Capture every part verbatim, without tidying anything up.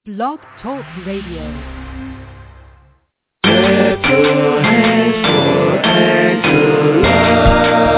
Blog Talk Radio. Clap your hands for Angela.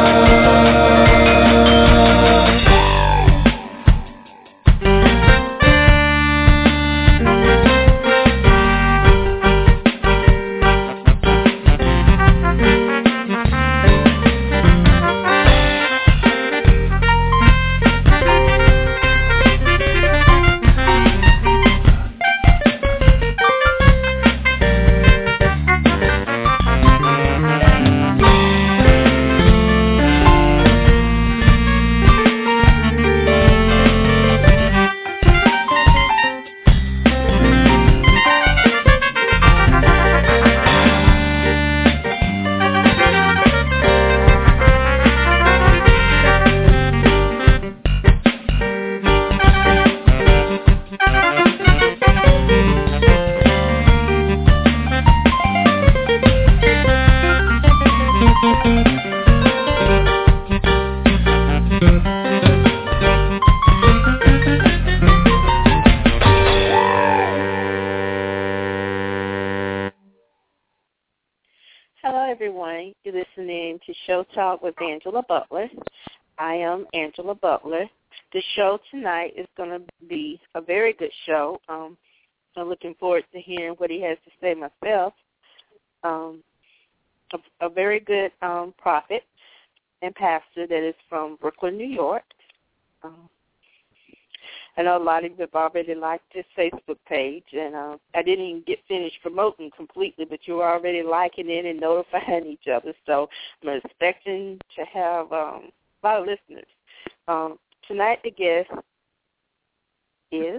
Show Talk with Angela Butler. I am Angela Butler. The show tonight is going to be a very good show. Um, I'm looking forward to hearing what he has to say myself. Um, a, a very good um, prophet and pastor that is from Brooklyn, New York. Um, I know a lot of you have already liked his Facebook page, and uh, I didn't even get finished promoting completely, but you were already liking it and notifying each other. So I'm expecting to have um, a lot of listeners. Um, tonight the guest is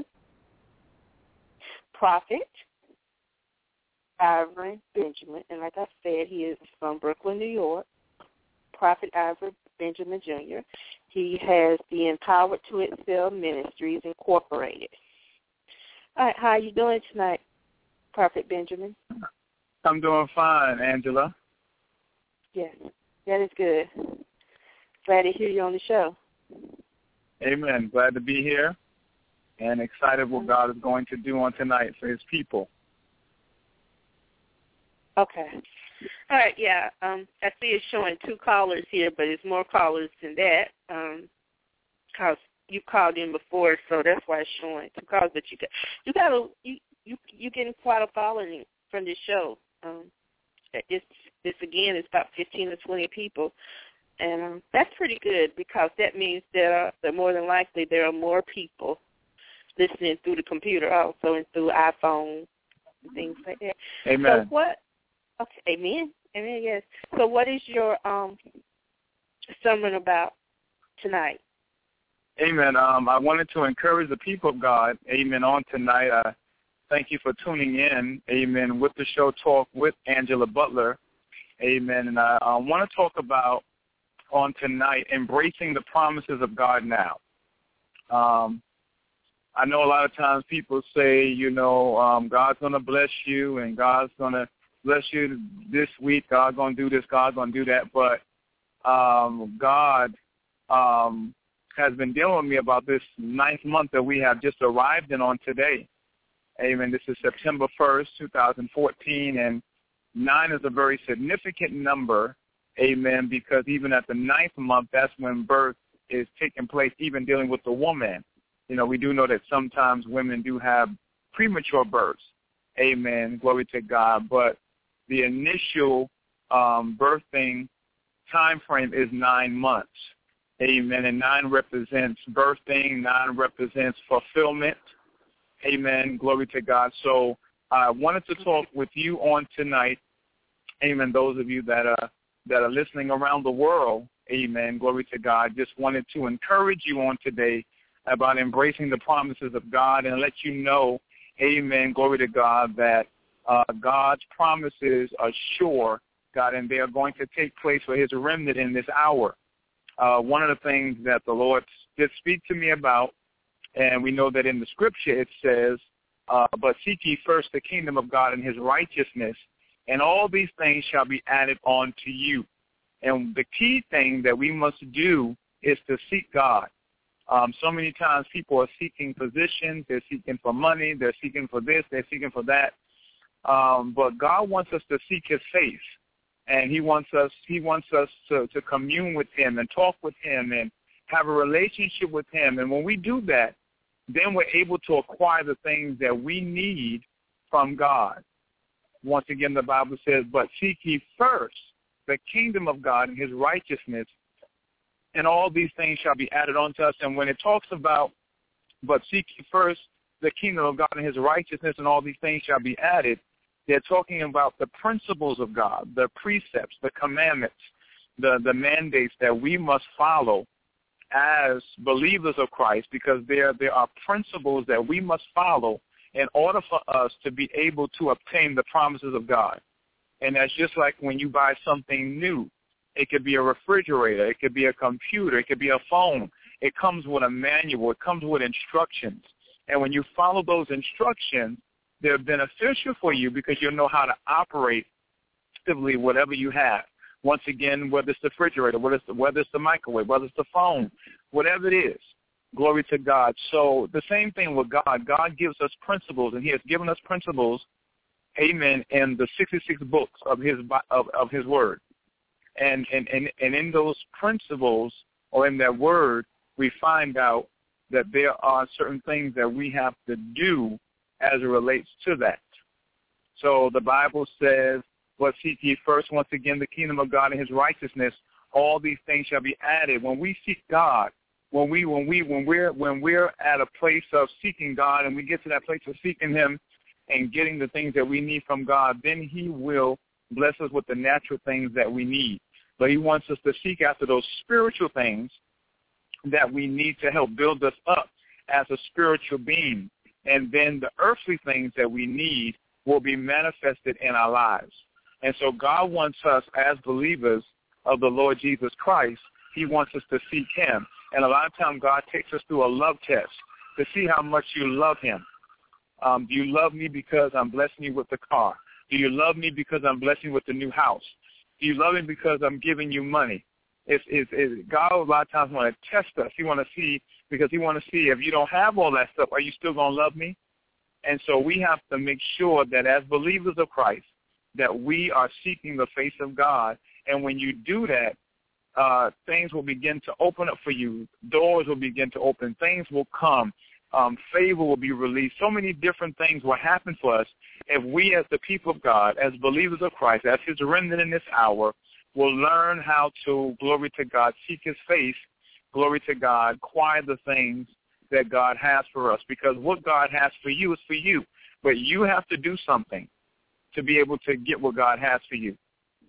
Prophet Ivory Benjamin, and like I said, he is from Brooklyn, New York. Prophet Ivory Benjamin Junior He has the Empowered to Excel Ministries Incorporated. All right, how are you doing tonight, Prophet Benjamin? I'm doing fine, Angela. Yes, that is good. Glad to hear you on the show. Amen. Glad to be here and excited what God is going to do on tonight for his people. Okay. All right, yeah. Um, I see it's showing two callers here, but it's more callers than that because um, you called in before, so that's why it's showing two callers. But you got you got a you you you getting quite a following from this show. Um, it's this again, it's about fifteen or twenty people, and um, that's pretty good because that means that uh, that more than likely there are more people listening through the computer also and through iPhone and things like that. Amen. So what? Okay, amen. Amen, yes. So what is your um, sermon about tonight? Amen. Um, I wanted to encourage the people of God, amen, on tonight. Uh, thank you for tuning in, amen, with the show Talk with Angela Butler, amen. And I, I want to talk about on tonight embracing the promises of God now. Um, I know a lot of times people say, you know, um, God's going to bless you and God's going to bless you this week, God's going to do this, God's going to do that. But um, God um, has been dealing with me about this ninth month that we have just arrived in on today. Amen. This is September first, twenty fourteen, and nine is a very significant number, amen, because even at the ninth month, that's when birth is taking place, even dealing with the woman. You know, we do know that sometimes women do have premature births. Amen. Glory to God. But the initial um, birthing time frame is nine months. Amen. And nine represents birthing. Nine represents fulfillment. Amen. Glory to God. So I wanted to talk with you on tonight. Amen. Those of you that are, that are listening around the world. Amen. Glory to God. Just wanted to encourage you on today about embracing the promises of God and let you know, amen, glory to God, that Uh, God's promises are sure, God, and they are going to take place for his remnant in this hour. Uh, one of the things that the Lord did speak to me about, and we know that in the scripture it says, uh, but seek ye first the kingdom of God and his righteousness, and all these things shall be added on to you. And the key thing that we must do is to seek God. Um, so many times people are seeking positions, they're seeking for money, they're seeking for this, they're seeking for that. Um, but God wants us to seek his face, and he wants us he wants us to, to commune with him and talk with him and have a relationship with him. And when we do that, then we're able to acquire the things that we need from God. Once again, the Bible says, but seek ye first the kingdom of God and his righteousness, and all these things shall be added unto us. And when it talks about, but seek ye first the kingdom of God and his righteousness, and all these things shall be added, they're talking about the principles of God, the precepts, the commandments, the, the mandates that we must follow as believers of Christ, because there, there are principles that we must follow in order for us to be able to obtain the promises of God. And that's just like when you buy something new. It could be a refrigerator. It could be a computer. It could be a phone. It comes with a manual. It comes with instructions. And when you follow those instructions, they're beneficial for you because you'll know how to operate effectively whatever you have. Once again, whether it's the refrigerator, whether it's the, whether it's the microwave, whether it's the phone, whatever it is, glory to God. So the same thing with God. God gives us principles, and he has given us principles, amen, in the sixty-six books of his of, of his word. And, and, and, and in those principles, or in that word, we find out that there are certain things that we have to do as it relates to that. So the Bible says, but seek ye first, once again, the kingdom of God and his righteousness, all these things shall be added. When we seek God, when we when we when we're when we're at a place of seeking God, and we get to that place of seeking him and getting the things that we need from God, then he will bless us with the natural things that we need. But he wants us to seek after those spiritual things that we need to help build us up as a spiritual being. And then the earthly things that we need will be manifested in our lives. And so God wants us as believers of the Lord Jesus Christ, he wants us to seek him. And a lot of times God takes us through a love test to see how much you love him. Um, do you love me because I'm blessing you with the car? Do you love me because I'm blessing you with the new house? Do you love me because I'm giving you money? It's, it's, it's, God a lot of times want to test us. He want to see, because he want to see if you don't have all that stuff, are you still going to love me? And so we have to make sure that as believers of Christ, that we are seeking the face of God. And when you do that, uh, things will begin to open up for you. Doors will begin to open. Things will come. Um, favor will be released. So many different things will happen for us if we as the people of God, as believers of Christ, as his remnant in this hour, will learn how to, glory to God, seek his face, glory to God, acquire the things that God has for us. Because what God has for you is for you. But you have to do something to be able to get what God has for you.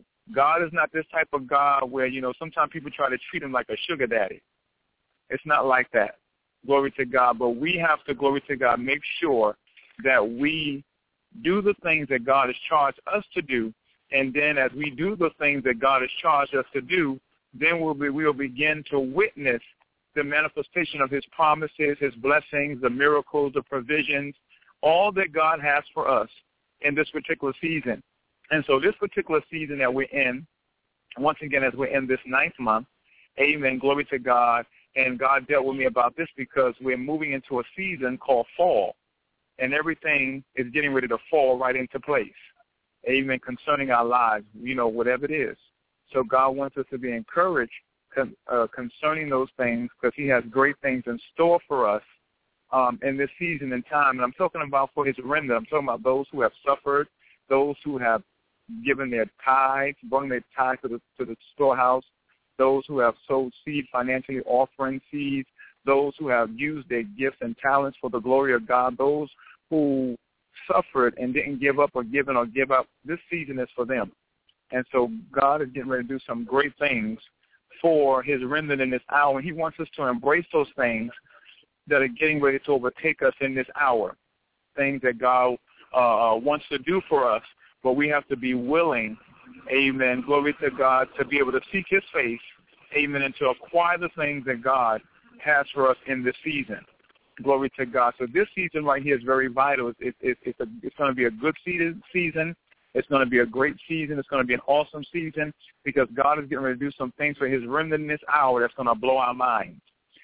God is not this type of God where, you know, sometimes people try to treat him like a sugar daddy. It's not like that. Glory to God. But we have to, glory to God, make sure that we do the things that God has charged us to do. And then as we do the things that God has charged us to do, then we'll, be, we'll begin to witness the manifestation of his promises, his blessings, the miracles, the provisions, all that God has for us in this particular season. And so this particular season that we're in, once again, as we're in this ninth month, amen, glory to God. And God dealt with me about this because we're moving into a season called fall, and everything is getting ready to fall right into place, amen, concerning our lives, you know, whatever it is. So God wants us to be encouraged con- uh, concerning those things because he has great things in store for us um, in this season and time. And I'm talking about for his remnant. I'm talking about those who have suffered, those who have given their tithes, brought their tithes to the, to the storehouse, those who have sowed seed financially, offering seeds, those who have used their gifts and talents for the glory of God, those who suffered and didn't give up or given or give up. This season is for them. And so God is getting ready to do some great things for his remnant in this hour. And he wants us to embrace those things that are getting ready to overtake us in this hour, things that God uh, wants to do for us. But we have to be willing, amen, glory to God, to be able to seek his face, amen, and to acquire the things that God has for us in this season. Glory to God. So this season right here is very vital. It's, it's, it's, a, it's going to be a good season. It's going to be a great season. It's going to be an awesome season because God is getting ready to do some things for his remnant in this hour that's going to blow our minds.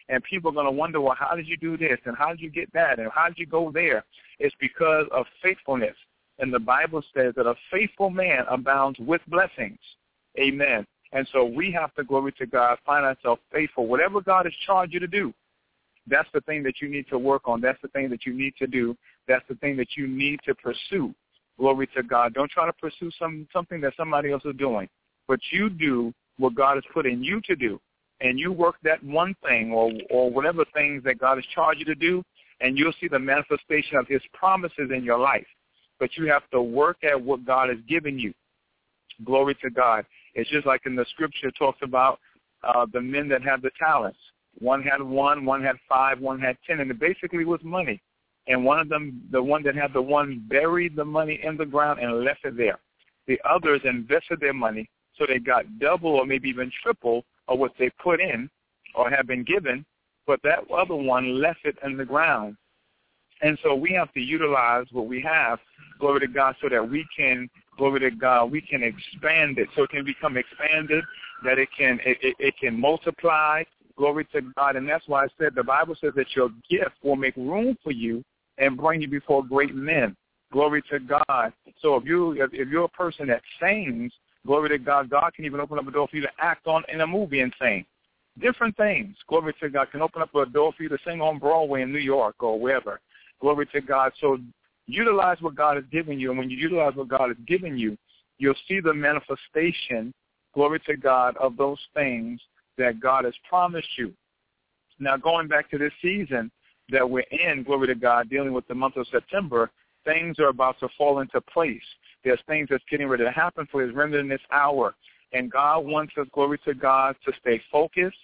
And people are going to wonder, well, how did you do this? And how did you get that? And how did you go there? It's because of faithfulness. And the Bible says that a faithful man abounds with blessings. Amen. And so we have to, glory to God, find ourselves faithful. Whatever God has charged you to do, that's the thing that you need to work on. That's the thing that you need to do. That's the thing that you need to pursue. Glory to God. Don't try to pursue some something that somebody else is doing. But you do what God has put in you to do. And you work that one thing or, or whatever things that God has charged you to do, and you'll see the manifestation of his promises in your life. But you have to work at what God has given you. Glory to God. It's just like in the scripture it talks about uh, the men that have the talents. One had one, one had five, one had ten, and it basically was money. And one of them, the one that had the one, buried the money in the ground and left it there. The others invested their money, so they got double or maybe even triple of what they put in or have been given, but that other one left it in the ground. And so we have to utilize what we have, glory to God, so that we can, glory to God, we can expand it, so it can become expanded, that it can it, it, it can multiply, glory to God. And that's why I said the Bible says that your gift will make room for you and bring you before great men. Glory to God. So if you if, if you're a person that sings, glory to God, God can even open up a door for you to act on in a movie and sing. Different things, glory to God, can open up a door for you to sing on Broadway in New York or wherever. Glory to God. So utilize what God has given you, and when you utilize what God has given you, you'll see the manifestation, glory to God, of those things that God has promised you. Now, going back to this season that we're in, glory to God, dealing with the month of September, things are about to fall into place. There's things that's getting ready to happen for his remnant in this hour. And God wants us, glory to God, to stay focused.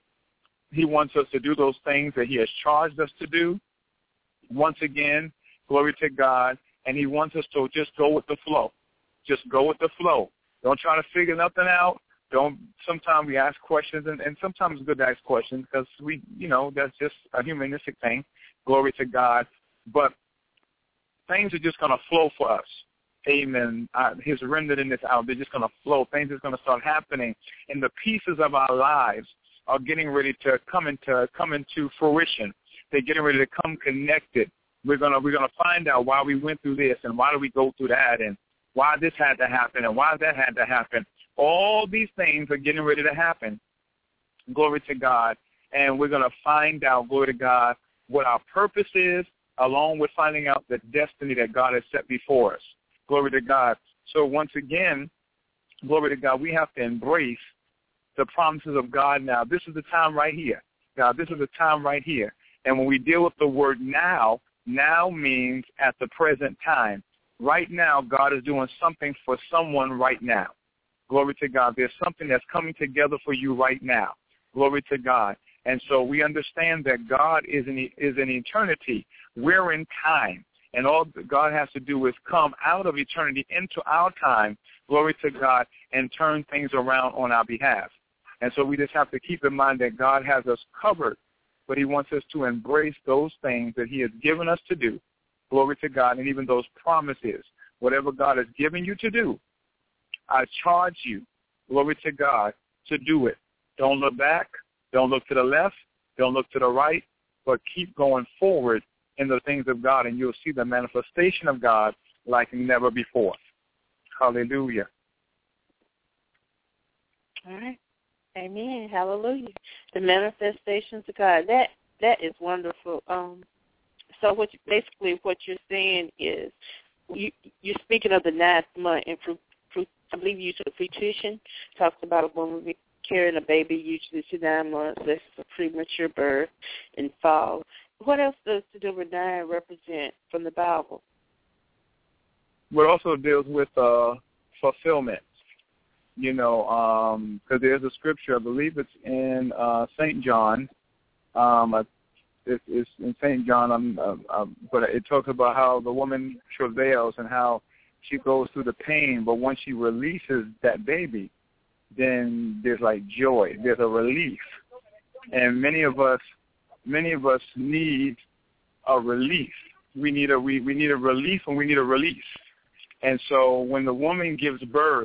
He wants us to do those things that he has charged us to do. Once again, glory to God. And he wants us to just go with the flow. Just go with the flow. Don't try to figure nothing out. Don't. Sometimes we ask questions, and, and sometimes it's good to ask questions because we, you know, that's just a humanistic thing. Glory to God. But things are just going to flow for us. Amen. Uh, his remnant in this hour, they're just going to flow. Things are going to start happening, and the pieces of our lives are getting ready to come into come into fruition. They're getting ready to come connected. We're gonna we're gonna find out why we went through this and why do we go through that and why this had to happen and why that had to happen. All these things are getting ready to happen. Glory to God. And we're going to find out, glory to God, what our purpose is, along with finding out the destiny that God has set before us. Glory to God. So once again, glory to God, we have to embrace the promises of God now. This is the time right here. God, this is the time right here. And when we deal with the word now, now means at the present time. Right now, God is doing something for someone right now. Glory to God. There's something that's coming together for you right now. Glory to God. And so we understand that God is in, is in eternity. We're in time. And all God has to do is come out of eternity into our time, glory to God, and turn things around on our behalf. And so we just have to keep in mind that God has us covered, but he wants us to embrace those things that he has given us to do, glory to God, and even those promises. Whatever God has given you to do, I charge you, glory to God, to do it. Don't look back. Don't look to the left. Don't look to the right, but keep going forward in the things of God, and you'll see the manifestation of God like never before. Hallelujah. All right. Amen. Hallelujah. The manifestations of God. That that is wonderful. Um, so what you, basically what you're saying is you, you're speaking of the ninth month, and for, for, I believe you said fruition talks about a woman carrying a baby usually to nine months. This is a premature birth in fall. What else does the number nine represent from the Bible? Well, it also deals with uh, fulfillment. You know, because um, there's a scripture, I believe it's in uh, Saint John. Um, it, it's in Saint John, um, uh, uh, but it talks about how the woman travails and how she goes through the pain, but once she releases that baby, then there's like joy. There's a relief. And many of us, many of us need a relief. We need a we, we need a relief and we need a release. And so when the woman gives birth,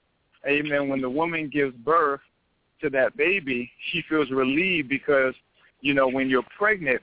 amen, when the woman gives birth to that baby, she feels relieved because you know, when you're pregnant,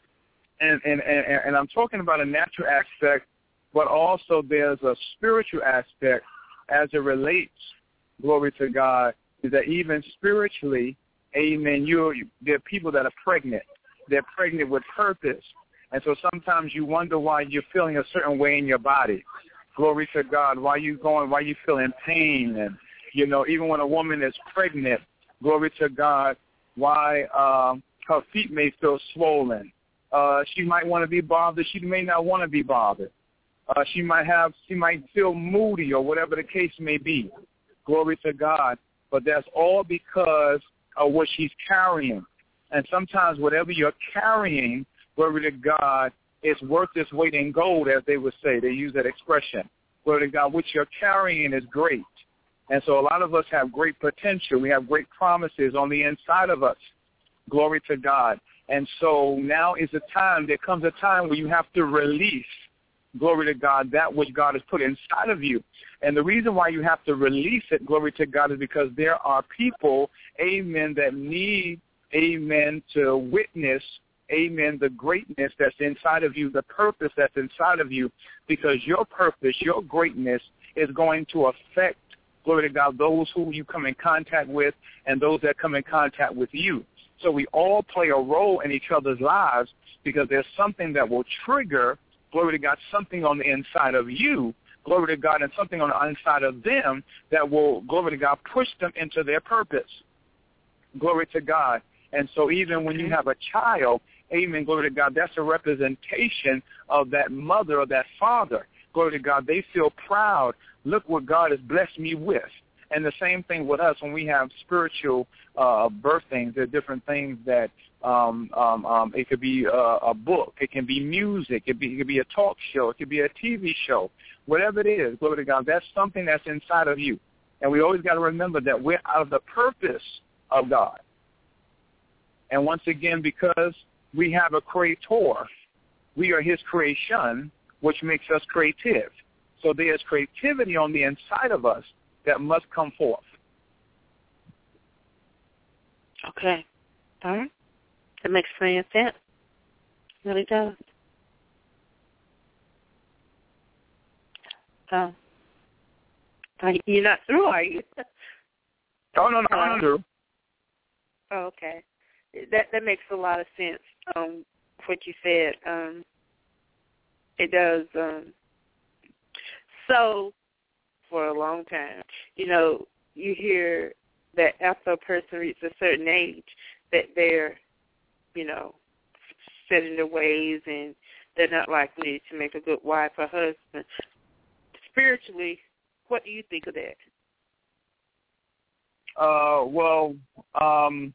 and, and, and, and I'm talking about a natural aspect, but also there's a spiritual aspect as it relates, glory to God, is that even spiritually, amen, you're, there are people that are pregnant. They're pregnant with purpose. And so sometimes you wonder why you're feeling a certain way in your body. Glory to God. Why you going, why you feeling pain. And, you know, even when a woman is pregnant, glory to God, why um, her feet may feel swollen. Uh, she might want to be bothered. She may not want to be bothered. Uh, she might have, she might feel moody or whatever the case may be. Glory to God. But that's all because of what she's carrying. And sometimes whatever you're carrying, glory to God, is worth its weight in gold, as they would say. They use that expression. Glory to God, what you're carrying is great. And so a lot of us have great potential. We have great promises on the inside of us. Glory to God. And so now is a time, there comes a time where you have to release, glory to God, that which God has put inside of you. And the reason why you have to release it, glory to God, is because there are people, amen, that need, amen, to witness, amen, the greatness that's inside of you, the purpose that's inside of you, because your purpose, your greatness is going to affect, glory to God, those who you come in contact with and those that come in contact with you. So we all play a role in each other's lives because there's something that will trigger, glory to God, something on the inside of you, glory to God, and something on the inside of them that will, glory to God, push them into their purpose. Glory to God. And so even when you have a child, amen, glory to God, that's a representation of that mother or that father. Glory to God, they feel proud. Look what God has blessed me with. And the same thing with us when we have spiritual uh, birthings. There are different things that um, um, um, it could be a, a book. It can be music. It, be, it could be a talk show. It could be a T V show. Whatever it is, glory to God, that's something that's inside of you. And we always got to remember that we're out of the purpose of God. And once again, because we have a creator, we are his creation, which makes us creative. So there's creativity on the inside of us that must come forth. Okay. All right. That makes plenty of sense. It really does. Uh, you're not through, are you? Oh, no, no, no, no, no. Oh, okay. That that makes a lot of sense, um, what you said. Um, it does. Um, so, for a long time, you know, you hear that after a person reaches a certain age, that they're, you know, set in their ways and they're not likely to make a good wife or husband. Spiritually, what do you think of that? Uh, well, um,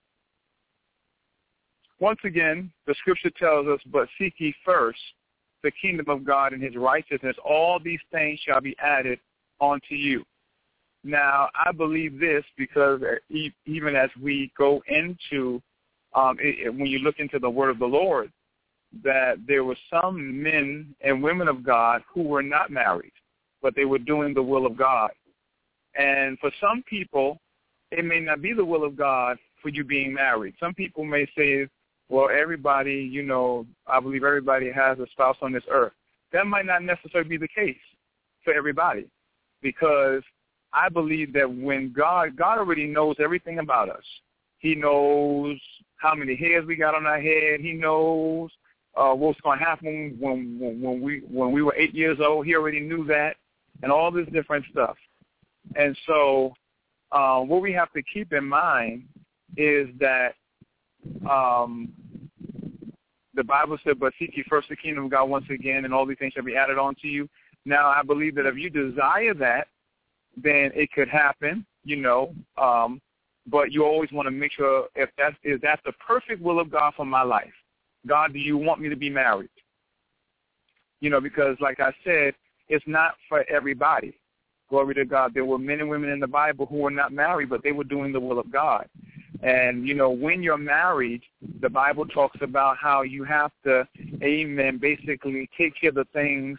once again, the scripture tells us, but seek ye first the kingdom of God and his righteousness. All these things shall be added onto you. Now, I believe this because even as we go into, um, it, when you look into the word of the Lord, that there were some men and women of God who were not married, but they were doing the will of God. And for some people, it may not be the will of God for you being married. Some people may say, well, everybody, you know, I believe everybody has a spouse on this earth. That might not necessarily be the case for everybody, because I believe that when God, God already knows everything about us. He knows how many hairs we got on our head. He knows uh, what's going to happen when, when when we when we were eight years old. He already knew that, and all this different stuff. And so, uh, what we have to keep in mind is that um, the Bible said, "But seek ye first the kingdom of God once again, and all these things shall be added on to you." Now, I believe that if you desire that, then it could happen, you know, um, but you always want to make sure if that's, is that the perfect will of God for my life? God, do you want me to be married? You know, because like I said, it's not for everybody. Glory to God. There were men and women in the Bible who were not married, but they were doing the will of God. And, you know, when you're married, the Bible talks about how you have to, amen, basically take care of the things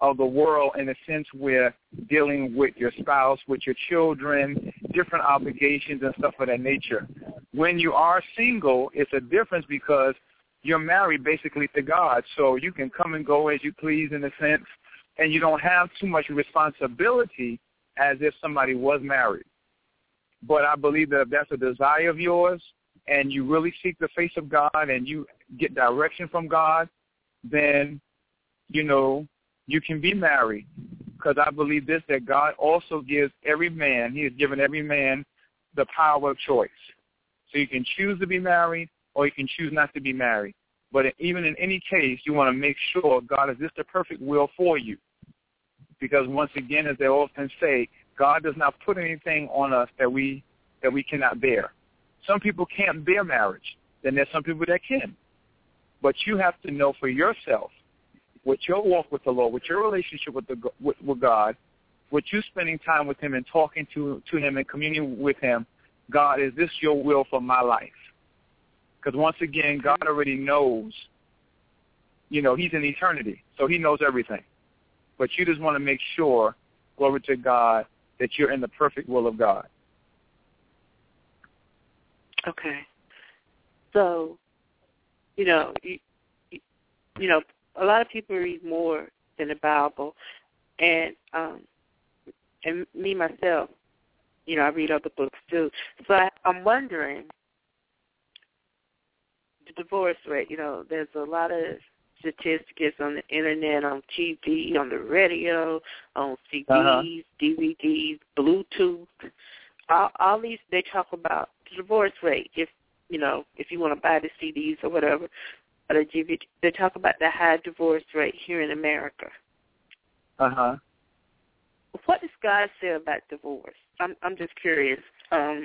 of the world in a sense where dealing with your spouse, with your children, different obligations and stuff of that nature. When you are single, it's a difference because you're married basically to God, so you can come and go as you please in a sense, and you don't have too much responsibility as if somebody was married. But I believe that if that's a desire of yours and you really seek the face of God and you get direction from God, then, you know, you can be married, because I believe this, that God also gives every man, he has given every man the power of choice. So you can choose to be married or you can choose not to be married. But even in any case, you want to make sure, God, is this the perfect will for you? Because once again, as they often say, God does not put anything on us that we that we cannot bear. Some people can't bear marriage. Then there's some people that can. But you have to know for yourself, with your walk with the Lord, with your relationship with, the, with, with God, with you spending time with him and talking to, to him and communing with him, God, is this your will for my life? Because once again, God already knows, you know, he's in eternity, so he knows everything. But you just want to make sure, glory to God, that you're in the perfect will of God. Okay. So, you know, you, you know, a lot of people read more than the Bible, and um, and me myself, you know, I read other books too. So I, I'm wondering, the divorce rate. You know, there's a lot of statistics on the internet, on T V, on the radio, on C Ds, uh-huh. D V Ds, Bluetooth. All, all these, they talk about the divorce rate. If you know, if you want to buy the C Ds or whatever. They talk about the high divorce rate here in America. Uh-huh. What does God say about divorce? I'm I'm just curious. Um,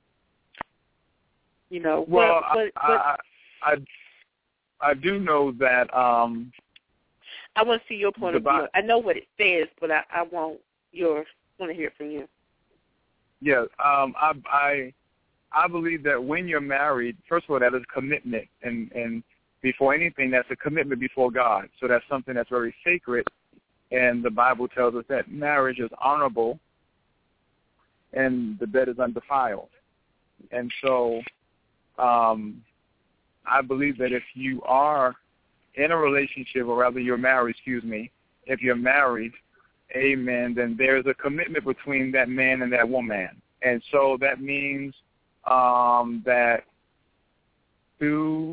you know, well, what, what, I, what, I, I I do know that. Um, I want to see your point of view. I know what it says, but I, I want your want to hear it from you. Yeah, um, I I I believe that when you're married, first of all, that is commitment, and and before anything, that's a commitment before God. So that's something that's very sacred, and the Bible tells us that marriage is honorable and the bed is undefiled. And so um, I believe that if you are in a relationship, or rather you're married, excuse me, if you're married, amen, then there's a commitment between that man and that woman. And so that means um, that through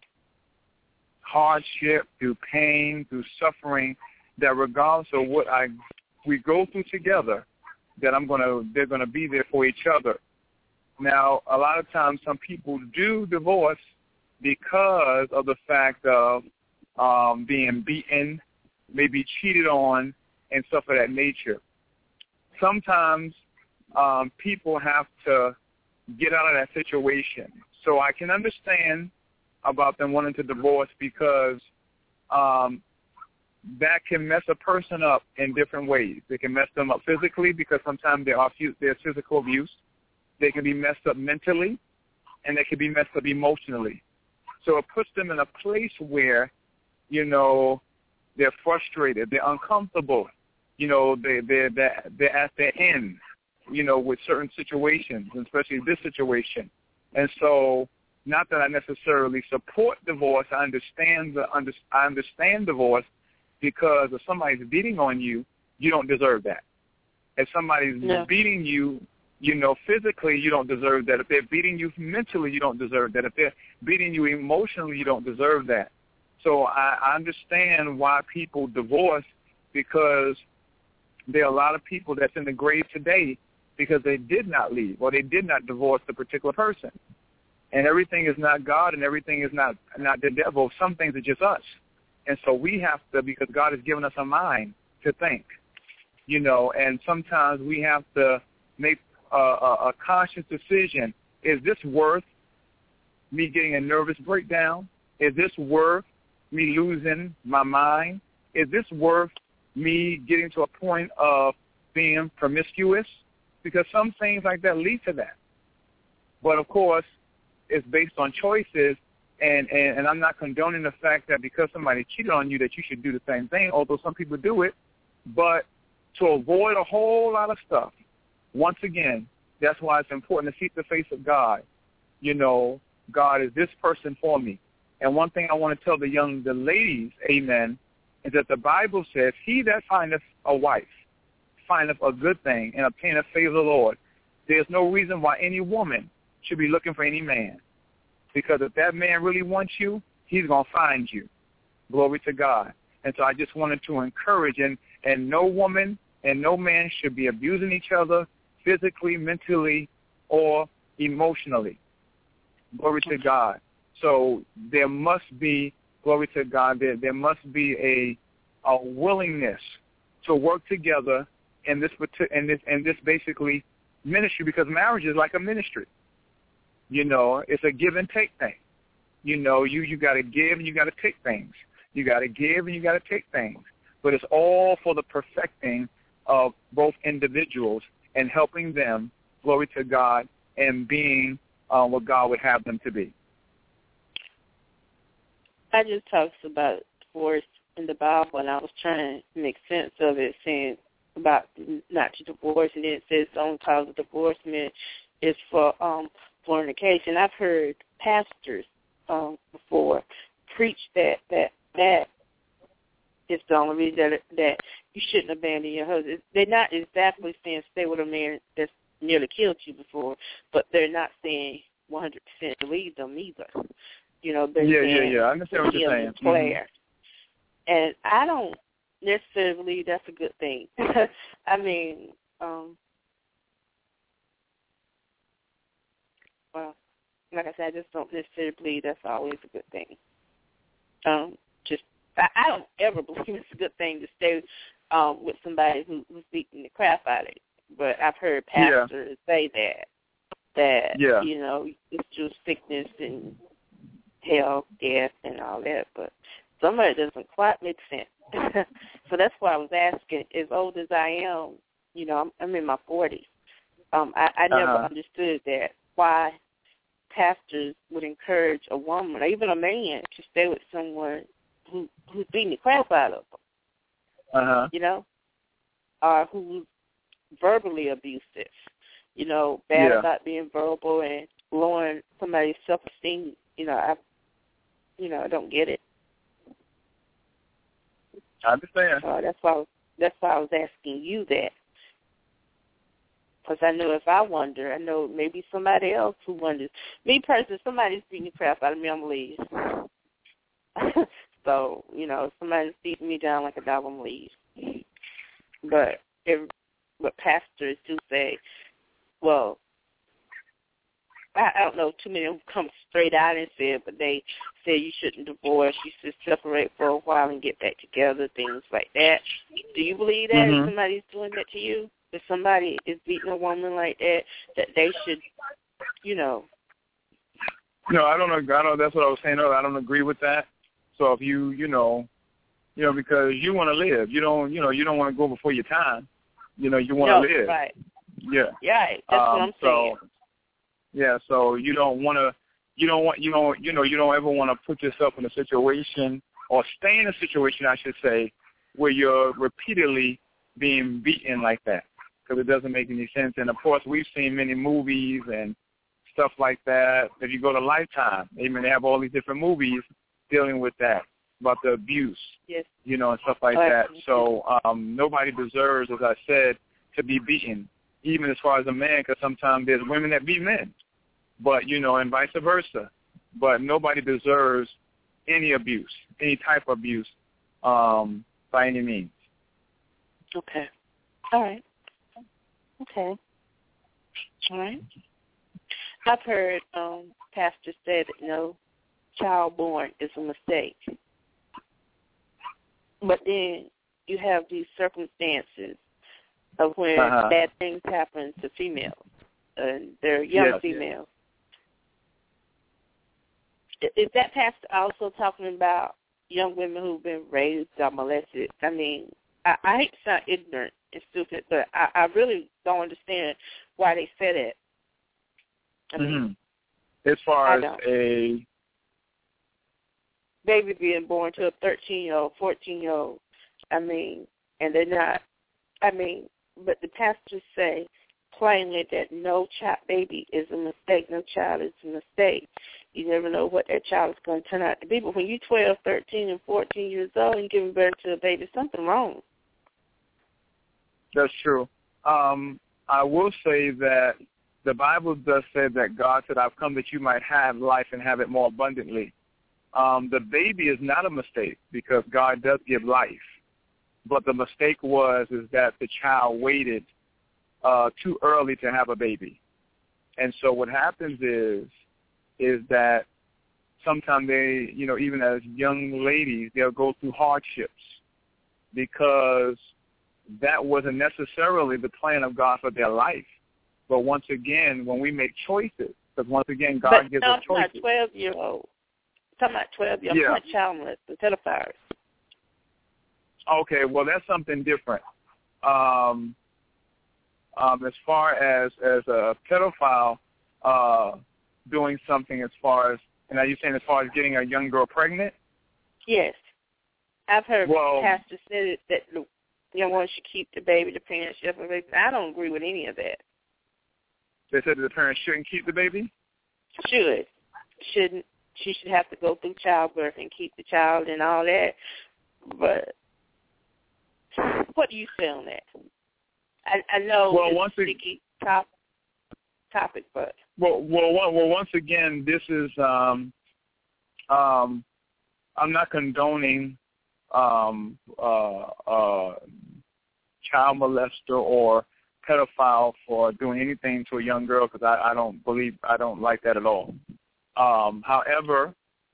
hardship, through pain, through suffering, that regardless of what I we go through together, that I'm gonna they're gonna be there for each other. Now, a lot of times, some people do divorce because of the fact of um, being beaten, maybe cheated on, and stuff of that nature. Sometimes um, people have to get out of that situation. So I can understand about them wanting to divorce, because um, that can mess a person up in different ways. It can mess them up physically, because sometimes there are there's physical abuse. They can be messed up mentally, and they can be messed up emotionally. So it puts them in a place where, you know, they're frustrated, they're uncomfortable, you know, they, they're, they're, they're at their end, you know, with certain situations, especially this situation. And so, not that I necessarily support divorce, I understand the under, I understand divorce, because if somebody's beating on you, you don't deserve that. If somebody's yeah. beating you, you know, physically, you don't deserve that. If they're beating you mentally, you don't deserve that. If they're beating you emotionally, you don't deserve that. So I, I understand why people divorce, because there are a lot of people that's in the grave today because they did not leave, or they did not divorce the particular person. And everything is not God, and everything is not, not the devil. Some things are just us. And so we have to, because God has given us a mind to think, you know, and sometimes we have to make a, a, a conscious decision. Is this worth me getting a nervous breakdown? Is this worth me losing my mind? Is this worth me getting to a point of being promiscuous? Because some things like that lead to that. But, of course, it's based on choices, and, and, and I'm not condoning the fact that because somebody cheated on you that you should do the same thing, although some people do it, But to avoid a whole lot of stuff, once again, that's why it's important to seek the face of God. You know, God, is this person for me? And one thing I want to tell the young, the ladies, amen, is that the Bible says, he that findeth a wife findeth a good thing and obtaineth favor of the Lord. There's no reason why any woman should be looking for any man. Because if that man really wants you, he's going to find you. Glory to God. And so I just wanted to encourage, and, and no woman and no man should be abusing each other physically, mentally, or emotionally. Glory to God. So there must be, glory to God, there, there must be a a willingness to work together in this in this in this basically ministry, because marriage is like a ministry. You know, it's a give and take thing. You know, you, you got to give and you got to take things. You got to give and you got to take things. But it's all for the perfecting of both individuals and helping them, glory to God, and being uh, what God would have them to be. I just talks about divorce in the Bible, and I was trying to make sense of it, saying about not to divorce, and then it says the only cause of divorcement is for um, fornication. I've heard pastors um, before preach that that that is the only reason that, that you shouldn't abandon your husband. They're not exactly saying stay with a man that's nearly killed you before, but they're not saying one hundred percent leave them either. You know, they're yeah, saying, yeah, yeah. I understand what you're saying. Player. Mm-hmm. And I don't necessarily believe that's a good thing. I mean, um, well, like I said, I just don't necessarily believe that's always a good thing. Um, just I, I don't ever believe it's a good thing to stay um, with somebody who, who's beating the crap out of you. But I've heard pastors yeah. say that, that, yeah. you know, it's just sickness and health, death, and all that. But some of it doesn't quite make sense. So that's why I was asking, as old as I am, you know, I'm, I'm in my forties. Um, I, I never uh-huh. understood that, why pastors would encourage a woman or even a man to stay with someone who who's beating the crap out of them, uh-huh. you know, or who's verbally abusive, you know, bad yeah. about being verbal and lowering somebody's self-esteem. You know, I, you know, I don't get it. I understand. So that's why I was, that's why I was asking you that. Because I know if I wonder, I know maybe somebody else who wonders. Me personally, somebody's beating the crap out of me, I'm going to leave. So, you know, if somebody's beating me down like a dog, I'm going to leave. But, if, but pastors do say, well, I, I don't know, too many of them come straight out and say it, but they say you shouldn't divorce, you should separate for a while and get back together, things like that. Do you believe that mm-hmm. if somebody's doing that to you? If somebody is beating a woman like that, that they should, you know. No, I don't know. I don't. That's what I was saying earlier. I don't agree with that. So if you, you know, you know, because you want to live, you don't, you know, you don't want to go before your time. You know, you want to no, live. Right. Yeah. Yeah. That's um, what I'm so, saying. Yeah. So you don't want to, you don't want, you don't, you know, you don't ever want to put yourself in a situation or stay in a situation, I should say, where you're repeatedly being beaten like that. Because it doesn't make any sense. And, of course, we've seen many movies and stuff like that. If you go to Lifetime, amen, they have all these different movies dealing with that, about the abuse, yes. you know, and stuff like right. that. So um, nobody deserves, as I said, to be beaten, even as far as a man, because sometimes there's women that beat men, but, you know, and vice versa. But nobody deserves any abuse, any type of abuse um, by any means. Okay. All right. Okay. All right. I've heard um, pastors say that no child born is a mistake. But then you have these circumstances of when uh-huh. bad things happen to females, and they're young yes, females. Yes. Is that pastor also talking about young women who've been raised or molested? I mean, I, I hate to sound ignorant and stupid, but I, I really don't understand why they say that. I mean, mm-hmm. As far as a baby being born to a thirteen-year-old, fourteen-year-old, I mean, and they're not. I mean, but the pastors say plainly that no child baby is a mistake. No child is a mistake. You never know what that child is going to turn out to be. But when you're twelve, thirteen, and fourteen years old and you're giving birth to a baby, something wrong. That's true. Um, I will say that the Bible does say that God said, I've come that you might have life and have it more abundantly. Um, the baby is not a mistake because God does give life. But the mistake was is that the child waited uh, too early to have a baby. And so what happens is is that sometimes they, you know, even as young ladies, they'll go through hardships because that wasn't necessarily the plan of God for their life. But once again, when we make choices, because once again, God but gives no, us choices. But twelve-year-old. I'm talking about twelve-year-old. Yeah. I'm talking about child molesters, pedophiles. Okay, well, that's something different. Um, um, as far as, as a pedophile uh, doing something as far as, and are you saying as far as getting a young girl pregnant? Yes. I've heard well, pastors say that the young one should keep the baby, the parents should. I don't agree with any of that. They said that the parents shouldn't keep the baby? Should. Shouldn't. She should have to go through childbirth and keep the child and all that. But what do you say on that? I, I know well, it's once a sticky top, topic, but... Well, well, well, once again, this is, um, um, I'm not condoning um, uh, uh, child molester or pedophile for doing anything to a young girl because I, I don't believe, I don't like that at all. Um, however,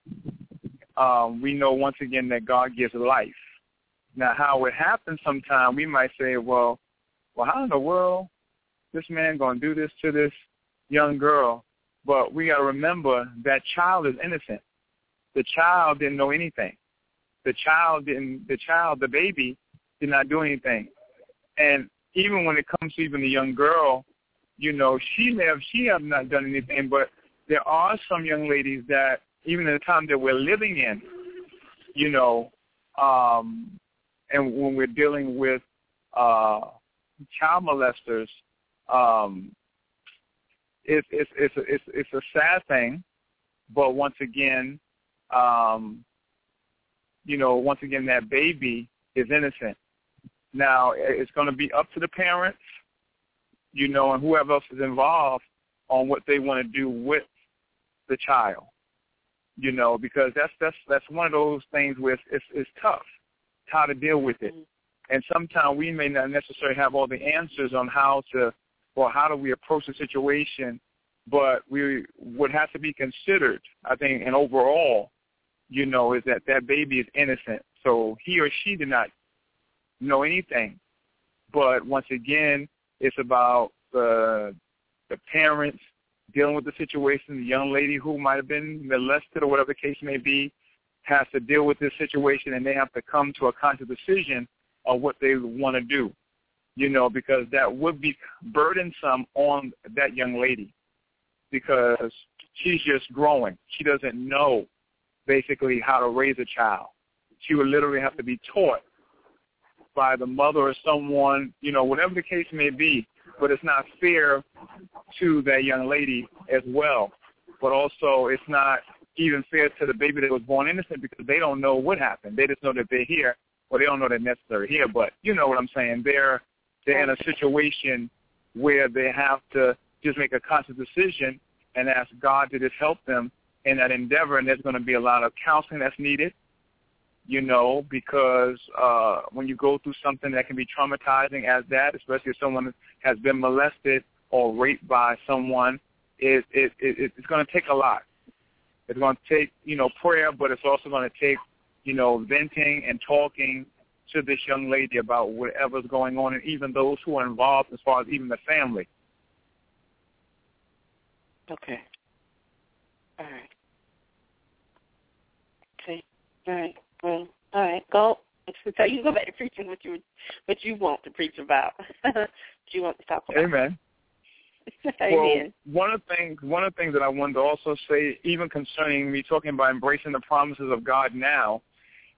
um, we know once again that God gives life. Now, how it happens sometimes, we might say, well, well, how in the world this man going to do this to this young girl? But we got to remember that child is innocent. The child didn't know anything. The child didn't, the child, the baby did not do anything. And even when it comes to even the young girl, you know, she may have, she have not done anything, but there are some young ladies that even in the time that we're living in, you know, um, and when we're dealing with uh, child molesters, um, it's it's it's a, it's it's a sad thing, but once again, um, you know, once again that baby is innocent. Now it's going to be up to the parents, you know, and whoever else is involved on what they want to do with the child, you know, because that's that's that's one of those things where it's it's, it's tough how to deal with it. And sometimes we may not necessarily have all the answers on how to, or how do we approach the situation, but we what has to be considered, I think, and overall, you know, is that that baby is innocent. So he or she did not know anything. But once again, it's about the the parents dealing with the situation. The young lady who might have been molested or whatever the case may be has to deal with this situation, and they have to come to a conscious decision of what they want to do, you know, because that would be burdensome on that young lady because she's just growing. She doesn't know basically how to raise a child. She would literally have to be taught by the mother or someone, you know, whatever the case may be, but it's not fair to that young lady as well. But also it's not even fair to the baby that was born innocent because they don't know what happened. They just know that they're here, or they don't know they're necessarily here. But you know what I'm saying. They're, they're in a situation where they have to just make a conscious decision and ask God to just help them in that endeavor, and there's going to be a lot of counseling that's needed, you know, because uh, when you go through something that can be traumatizing as that, especially if someone has been molested or raped by someone, it, it, it, it's going to take a lot. It's going to take, you know, prayer, but it's also going to take, you know, venting and talking to this young lady about whatever's going on, and even those who are involved as far as even the family. Okay. All right. Okay. All right. Well, all right. Go. So you go back to preaching what you what you want to preach about. what you want to talk about. Amen. Amen. Well, one of the things one of the things that I wanted to also say, even concerning me talking about embracing the promises of God now,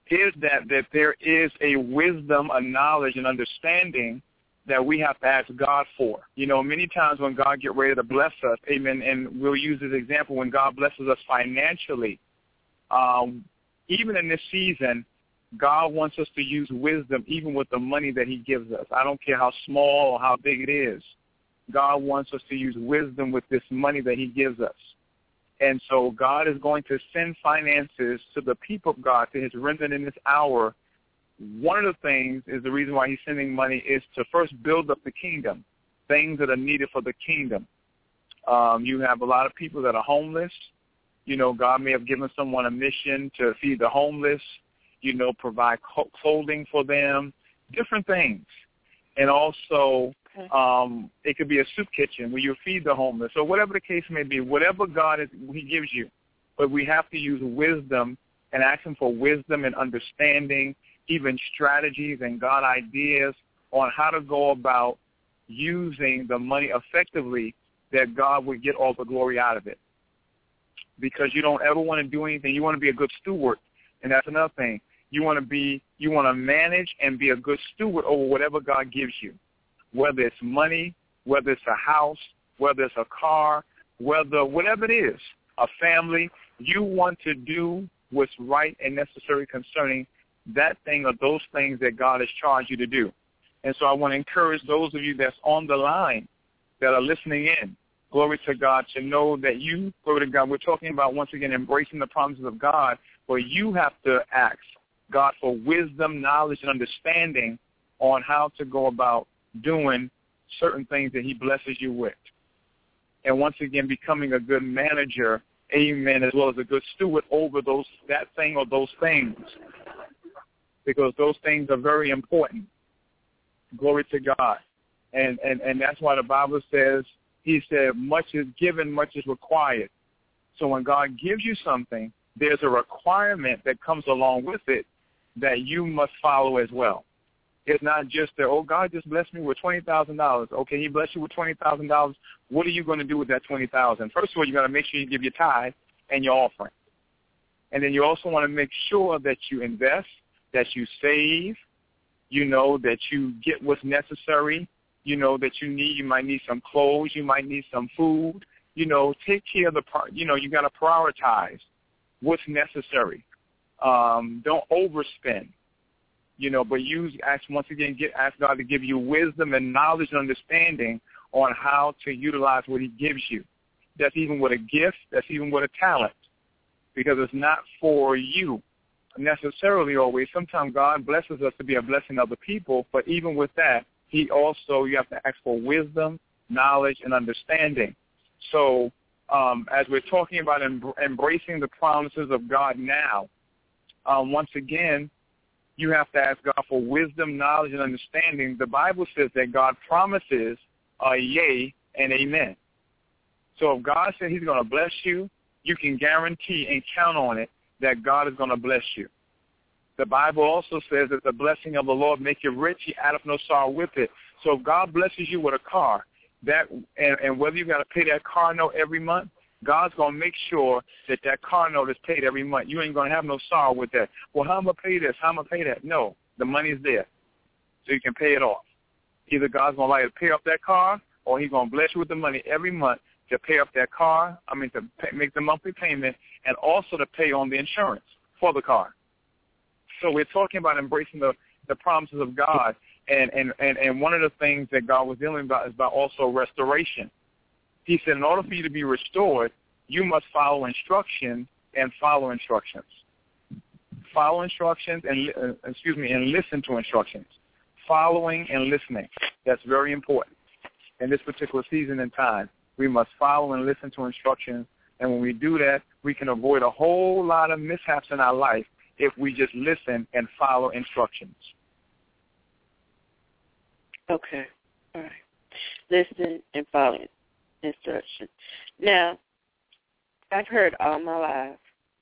is that, that there is a wisdom, a knowledge, and understanding that we have to ask God for. You know, many times when God get ready to bless us, amen, and we'll use this example when God blesses us financially, um, even in this season, God wants us to use wisdom even with the money that he gives us. I don't care how small or how big it is. God wants us to use wisdom with this money that he gives us. And so God is going to send finances to the people of God, to his remnant in this hour. One of the things is the reason why he's sending money is to first build up the kingdom, things that are needed for the kingdom. Um, you have a lot of people that are homeless. You know, God may have given someone a mission to feed the homeless, you know, provide clothing for them, different things. And also okay. um, it could be a soup kitchen where you feed the homeless. So whatever the case may be, whatever God is, he gives you. But we have to use wisdom and ask him for wisdom and understanding, even strategies and God ideas on how to go about using the money effectively that God would get all the glory out of it. Because you don't ever want to do anything. You want to be a good steward, and that's another thing. You want to be, you want to manage and be a good steward over whatever God gives you, whether it's money, whether it's a house, whether it's a car, whether whatever it is, a family. You want to do what's right and necessary concerning that thing or those things that God has charged you to do. And so I want to encourage those of you that's on the line that are listening in, glory to God, to know that you, glory to God, we're talking about, once again, embracing the promises of God, where you have to ask God for wisdom, knowledge, and understanding on how to go about doing certain things that he blesses you with. And once again, becoming a good manager, amen, as well as a good steward over those that thing or those things, because those things are very important. Glory to God. And, and, and that's why the Bible says, he said, much is given, much is required. So when God gives you something, there's a requirement that comes along with it that you must follow as well. It's not just that, oh, God just blessed me with twenty thousand dollars. Okay, he blessed you with twenty thousand dollars. What are you going to do with that twenty thousand dollars? First of all, you got to make sure you give your tithe and your offering. And then you also want to make sure that you invest, that you save, you know, that you get what's necessary, you know, that you need. You might need some clothes. You might need some food. You know, take care of the, you know, you got to prioritize what's necessary. Um, don't overspend, you know, but use, ask, once again, get, ask God to give you wisdom and knowledge and understanding on how to utilize what he gives you. That's even with a gift. That's even with a talent, because it's not for you necessarily always. Sometimes God blesses us to be a blessing to other people, but even with that, he also, you have to ask for wisdom, knowledge, and understanding. So um, as we're talking about em- embracing the promises of God now, um, once again, you have to ask God for wisdom, knowledge, and understanding. The Bible says that God promises a yea and amen. So if God said he's going to bless you, you can guarantee and count on it that God is going to bless you. The Bible also says that the blessing of the Lord make you rich, he addeth no sorrow with it. So if God blesses you with a car, that and, and whether you got to pay that car note every month, God's going to make sure that that car note is paid every month. You ain't going to have no sorrow with that. Well, how am I going to pay this? How am I going to pay that? No, the money's there, so you can pay it off. Either God's going to allow you to pay off that car, or he's going to bless you with the money every month to pay off that car, I mean, to pay, make the monthly payment, and also to pay on the insurance for the car. So we're talking about embracing the, the promises of God, and, and, and, and one of the things that God was dealing about is about also restoration. He said in order for you to be restored, you must follow instructions and follow instructions. Follow instructions and, uh, excuse me, and listen to instructions. Following and listening, that's very important. In this particular season and time, we must follow and listen to instructions, and when we do that, we can avoid a whole lot of mishaps in our life if we just listen and follow instructions. Okay. All right. Listen and follow instructions. Now, I've heard all my life,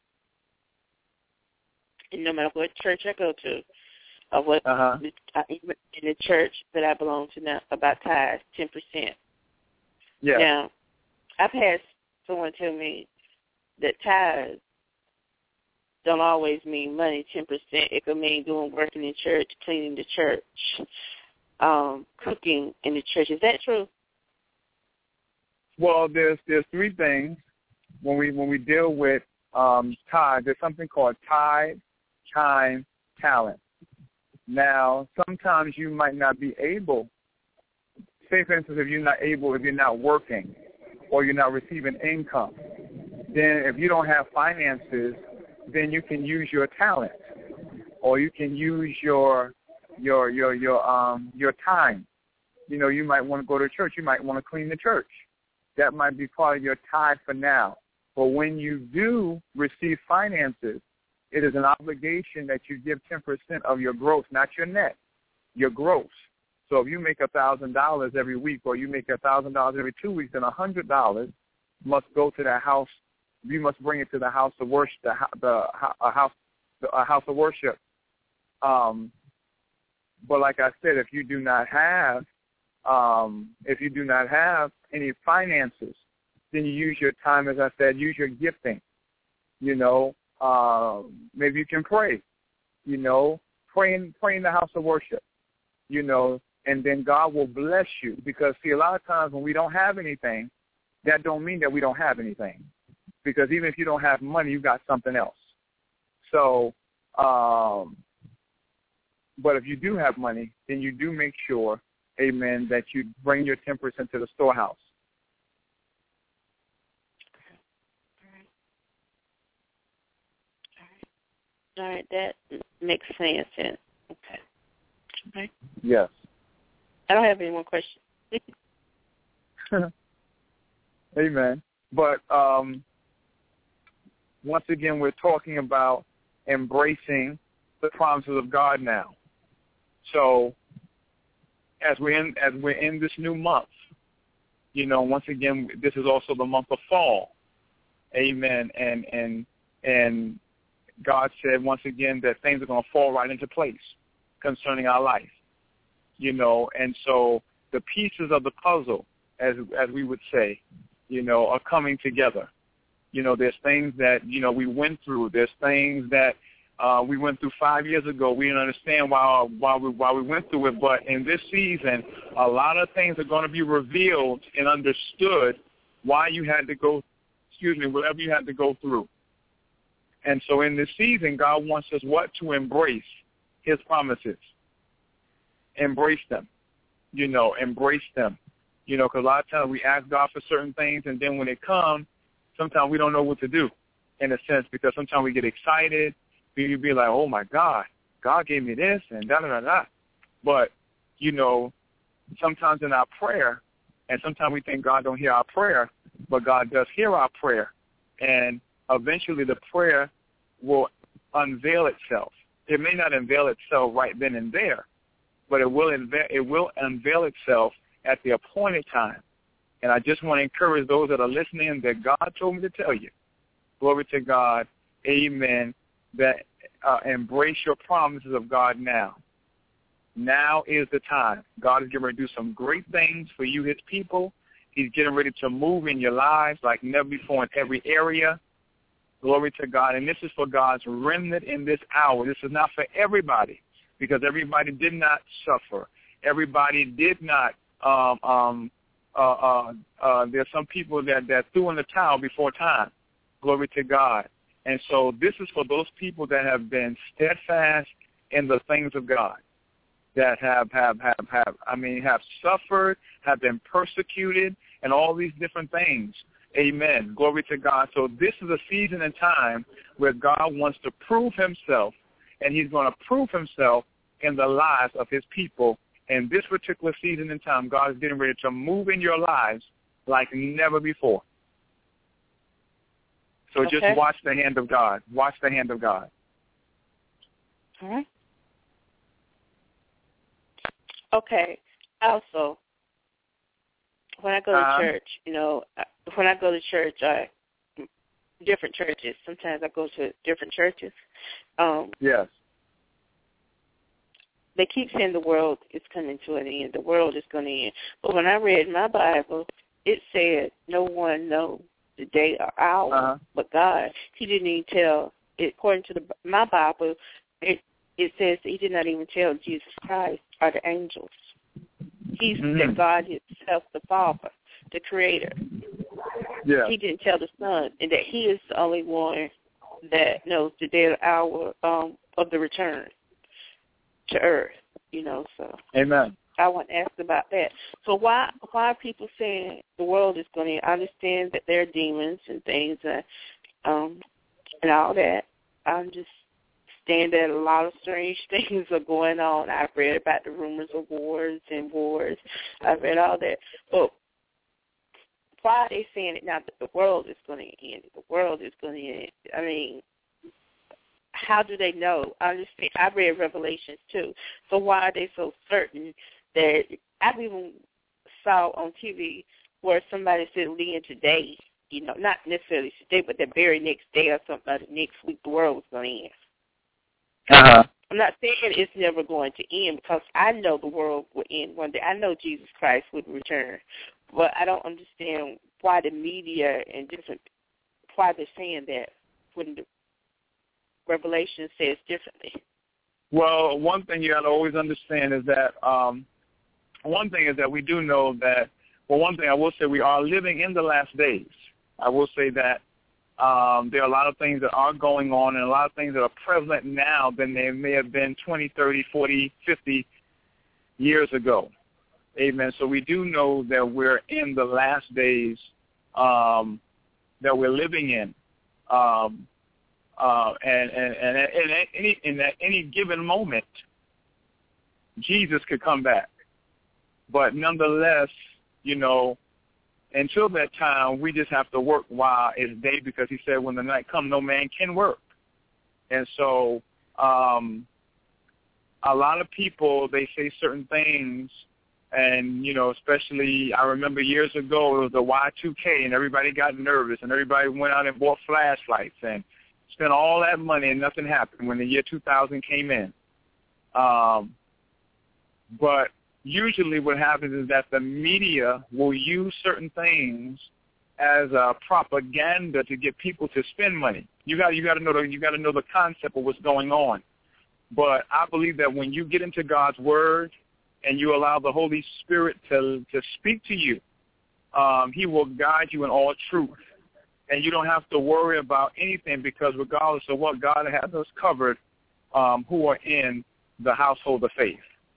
and no matter what church I go to, or what uh-huh. even in the church that I belong to now, about tithes, ten percent. Yeah. Now, I've had someone tell me that tithes don't always mean money. Ten percent, it could mean doing work in the church, cleaning the church, um, cooking in the church. Is that true? Well, there's there's three things when we when we deal with um, tithe. There's something called tithe, time, talent. Now, sometimes you might not be able. Say, for instance, if you're not able, if you're not working, or you're not receiving income, then if you don't have finances, then you can use your talent, or you can use your your your your um your time. You know, you might want to go to church. You might want to clean the church. That might be part of your tithe for now. But when you do receive finances, it is an obligation that you give ten percent of your gross, not your net, your gross. So if you make one thousand dollars every week, or you make one thousand dollars every two weeks, then one hundred dollars must go to the house. You must bring it to the house of worship, the, the a house, a house of worship. Um, but like I said, if you do not have, um, if you do not have any finances, then you use your time, as I said, use your gifting. You know, uh, maybe you can pray. You know, pray in, pray in the house of worship. You know, and then God will bless you, because see, a lot of times when we don't have anything, that don't mean that we don't have anything. Because even if you don't have money, you got something else. So, um, but if you do have money, then you do make sure, amen, that you bring your ten percent to the storehouse. All right, that makes sense. Okay. Okay. Yes. I don't have any more questions. Amen. But um, once again, we're talking about embracing the promises of God now. So as we're in, as we're in this new month, you know, once again, this is also the month of fall. Amen. And and and God said once again that things are going to fall right into place concerning our life. You know, and so the pieces of the puzzle, as as we would say, you know, are coming together. You know, there's things that, you know, we went through. There's things that uh, we went through five years ago. We didn't understand why why we why we went through it. But in this season, a lot of things are going to be revealed and understood why you had to go, excuse me, whatever you had to go through. And so in this season, God wants us what? To embrace his promises. Embrace them. You know, embrace them. You know, because a lot of times we ask God for certain things, and then when it comes, sometimes we don't know what to do, in a sense, because sometimes we get excited. We be like, oh, my God, God gave me this, and da-da-da-da. But, you know, sometimes in our prayer, and sometimes we think God don't hear our prayer, but God does hear our prayer. And eventually the prayer will unveil itself. It may not unveil itself right then and there, but it will unveil, it will unveil itself at the appointed time. And I just want to encourage those that are listening that God told me to tell you. Glory to God. Amen. That uh, embrace your promises of God now. Now is the time. God is getting ready to do some great things for you, his people. He's getting ready to move in your lives like never before in every area. Glory to God. And this is for God's remnant in this hour. This is not for everybody, because everybody did not suffer. Everybody did not. Um, um, uh, uh, uh, there's some people that, that threw in the towel before time. Glory to God. And so this is for those people that have been steadfast in the things of God, that have, have, have, have, I mean, have suffered, have been persecuted, and all these different things. Amen. Glory to God. So this is a season and time where God wants to prove himself, and he's going to prove himself in the lives of his people. In this particular season and time, God is getting ready to move in your lives like never before. So okay. Just watch the hand of God. Watch the hand of God. All right. Okay. Also, when I go to uh, church, you know, when I go to church, I different churches. Sometimes I go to different churches. Um, yes. They keep saying the world is coming to an end. The world is going to end. But when I read my Bible, it said no one knows the day or hour uh-huh. but God. He didn't even tell according to the, my Bible, it it says that he did not even tell Jesus Christ or the angels. He's mm-hmm. that God himself, the Father, the Creator. Yeah. He didn't tell the Son, and that he is the only one that knows the day or hour um, of the return to earth, you know, so. Amen. I want to ask about that. So why why are people saying the world is going to, I understand that there are demons and things and, um, and all that. I'm just saying that a lot of strange things are going on. I've read about the rumors of wars and wars. I've read all that. But why are they saying it now that the world is going to end? The world is going to end. I mean, how do they know? I understand. I read Revelations too. So why are they so certain that I've even saw on T V where somebody said leading today, you know, not necessarily today, but the very next day or something like next week, the world was going to end. Uh-huh. I'm not saying it's never going to end because I know the world will end one day. I know Jesus Christ would return. But I don't understand why the media and different, why they're saying that when the Revelation says differently. Well, one thing you got to always understand is that, um, one thing is that we do know that, well, one thing I will say, we are living in the last days. I will say that um, there are a lot of things that are going on and a lot of things that are prevalent now than they may have been twenty, thirty, forty, fifty years ago. Amen. So we do know that we're in the last days um, that we're living in. Um, uh, and and, and, and at any, in at any given moment, Jesus could come back. But nonetheless, you know, until that time, we just have to work while it's day because he said when the night comes, no man can work. And so um, a lot of people, they say certain things, and, you know, especially I remember years ago, it was the Y two K, and everybody got nervous, and everybody went out and bought flashlights and spent all that money, and nothing happened when the year two thousand came in. Um, but usually what happens is that the media will use certain things as a propaganda to get people to spend money. You got you got to know the you got to know the concept of what's going on. But I believe that when you get into God's word and you allow the Holy Spirit to to speak to you, um, He will guide you in all truth, and you don't have to worry about anything because regardless of what, God has us covered, um, who are in the household of faith.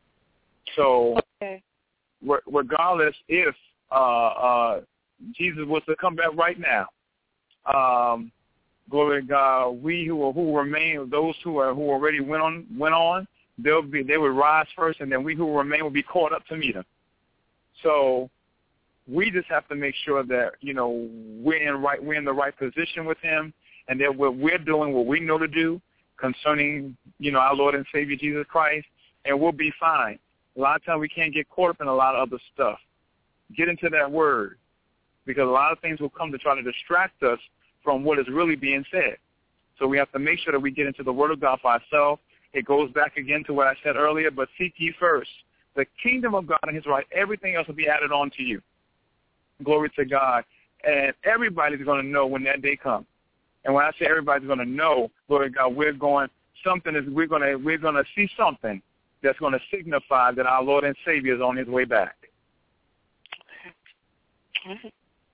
So, okay. regardless if uh, uh, Jesus was to come back right now, um, glory to God, we who who remain, those who are who already went on went on, they'll be they would rise first, and then we who remain will be caught up to meet Him. So, we just have to make sure that you know we're in right we're in the right position with Him, and that what we're doing what we know to do concerning you know our Lord and Savior Jesus Christ, and we'll be fine. A lot of times we can't get caught up in a lot of other stuff. Get into that word because a lot of things will come to try to distract us from what is really being said. So we have to make sure that we get into the word of God for ourselves. It goes back again to what I said earlier, but seek ye first the kingdom of God and His right. Everything else will be added on to you. Glory to God. And everybody's going to know when that day comes. And when I say everybody's going to know, glory to God, we're going, something is, we're going to, we're going to see something that's going to signify that our Lord and Savior is on His way back. Okay.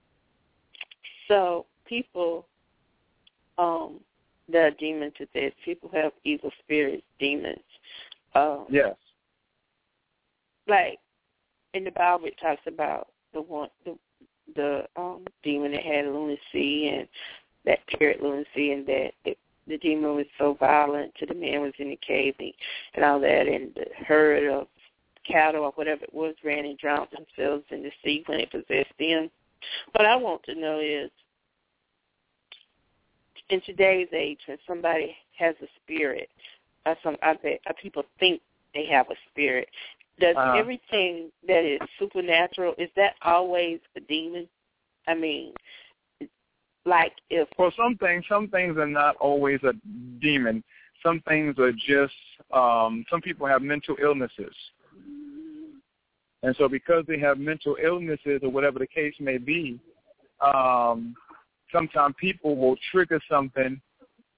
So people, um, that are demon possessed, people have evil spirits, demons. Um, yes. Like in the Bible, it talks about the one, the, the um, demon that had lunacy and that carried lunacy, and that it, the demon was so violent to the man who was in the cave and, and all that, and the herd of cattle or whatever it was ran and drowned themselves in the sea when it possessed them. What I want to know is, in today's age, when somebody has a spirit, or some I bet, or people think they have a spirit, does uh-huh. everything that is supernatural, is that always a demon? I mean, like if... Well, some things, some things are not always a demon. Some things are just, um, some people have mental illnesses. And so because they have mental illnesses or whatever the case may be, um, sometimes people will trigger something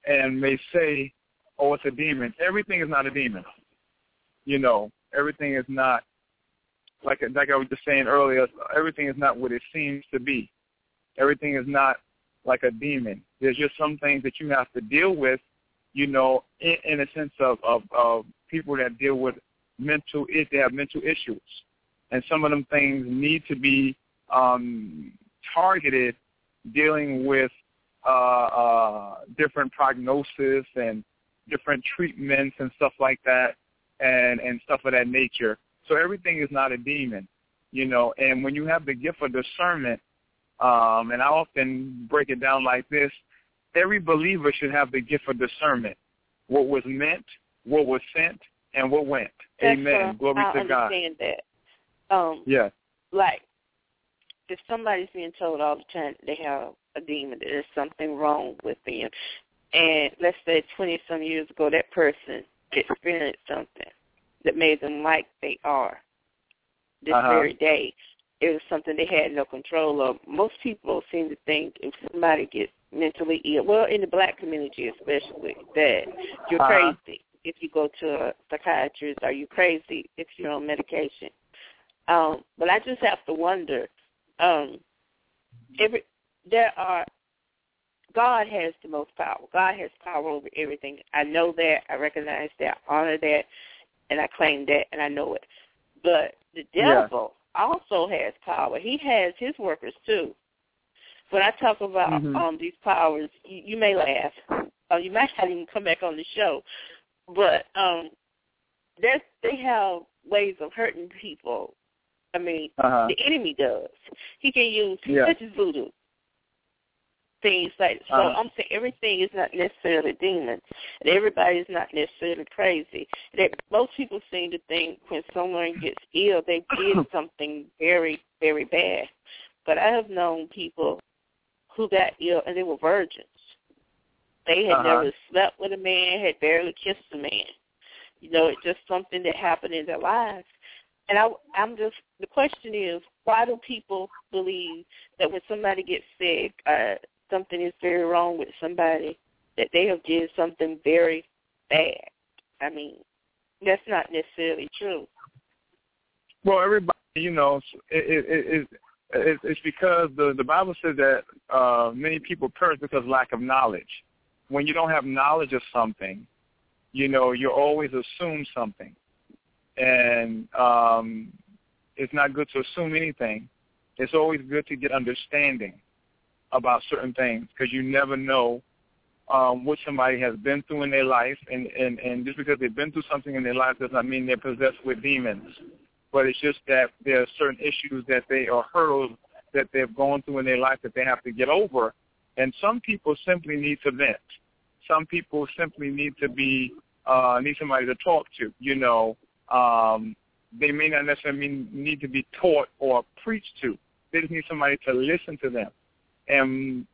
and may say, oh, it's a demon. Everything is not a demon. You know, everything is not, like like I was just saying earlier, everything is not what it seems to be. Everything is not like a demon. There's just some things that you have to deal with, you know, in, in a sense of, of, of people that deal with mental, if they have mental issues. And some of them things need to be um, targeted, dealing with uh, uh, different prognosis and different treatments and stuff like that, and, and stuff of that nature. So everything is not a demon, you know. And when you have the gift of discernment, um, and I often break it down like this, every believer should have the gift of discernment, what was meant, what was sent, and what went. That's Amen. Uh, Glory I to God. I understand that. Um, yeah. Like, if somebody's being told all the time they have a demon, that there's something wrong with them, and let's say twenty-some years ago that person experienced something that made them like they are this uh-huh. very day, it was something they had no control of. Most people seem to think if somebody gets mentally ill, well, in the black community especially, that you're uh-huh. crazy if you go to a psychiatrist, or you're crazy if you're on medication. Um, but I just have to wonder, um, every there are, God has the most power. God has power over everything. I know that. I recognize that. I honor that. And I claim that. And I know it. But the devil yeah. also has power. He has his workers, too. When I talk about mm-hmm. um, these powers, you, you may laugh. Or you might not even come back on the show. But um, they have ways of hurting people. I mean, uh-huh. the enemy does. He can use, yeah. such as voodoo, things like that. So uh-huh. I'm saying everything is not necessarily demons, and everybody is not necessarily crazy. That most people seem to think when someone gets ill, they did something very, very bad. But I have known people who got ill, and they were virgins. They had uh-huh. never slept with a man, had barely kissed a man. You know, it's just something that happened in their lives. And I, I'm just, the question is, why do people believe that when somebody gets sick, uh, something is very wrong with somebody, that they have did something very bad? I mean, that's not necessarily true. Well, everybody, you know, it, it, it, it, it's because the, the Bible says that uh, many people perish because of lack of knowledge. When you don't have knowledge of something, you know, you always assume something. And um, it's not good to assume anything. It's always good to get understanding about certain things, because you never know um, what somebody has been through in their life. And, and, and just because they've been through something in their life does not mean they're possessed with demons. But it's just that there are certain issues that they are hurdles that they've gone through in their life that they have to get over. And some people simply need to vent. Some people simply need to be, uh, need somebody to talk to, you know. Um, they may not necessarily mean, need to be taught or preached to. They just need somebody to listen to them. And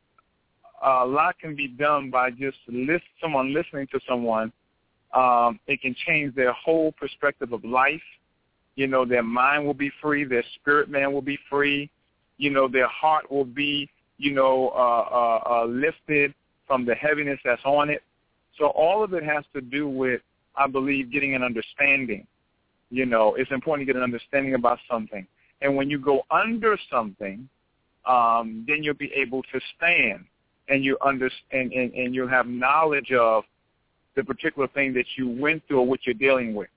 a lot can be done by just list, someone listening to someone. Um, it can change their whole perspective of life. You know, their mind will be free. Their spirit man will be free. You know, their heart will be, you know, uh, uh, uh, lifted from the heaviness that's on it. So all of it has to do with, I believe, getting an understanding. You know, it's important to get an understanding about something. And when you go under something, um, then you'll be able to stand, and you understand, and, and you'll have knowledge of the particular thing that you went through or what you're dealing with.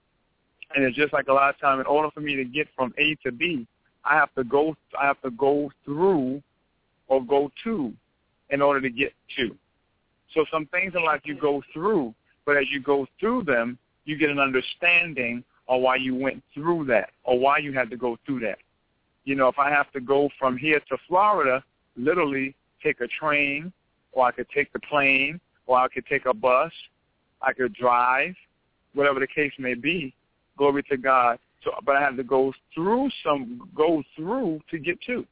And it's just like a lot of time, in order for me to get from A to B, I have to go, I have to go through or go to in order to get to. So some things in life you go through, but as you go through them, you get an understanding of why you went through that or why you had to go through that. You know, if I have to go from here to Florida, literally take a train, or I could take the plane, or I could take a bus, I could drive, whatever the case may be, glory to God. So, but I have to go through some, go through to get to.